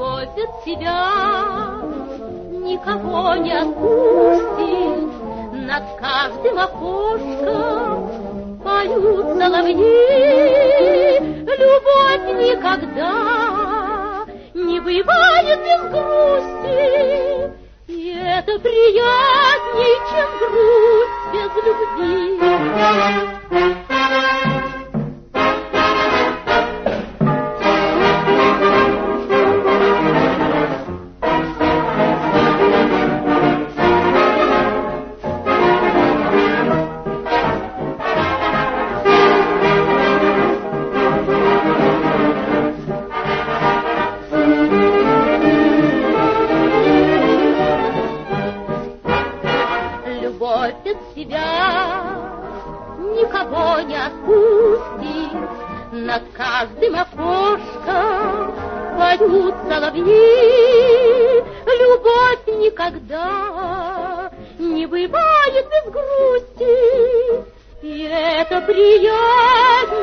Любовь от тебя никого не отпустит, над каждым окошком поют соловьи. Любовь никогда не бывает без грусти, и это приятней, чем грусть без любви. Любовь от себя никого не отпустит, над каждым окошком поют соловьи. Любовь никогда не бывает без грусти, и это приятнее,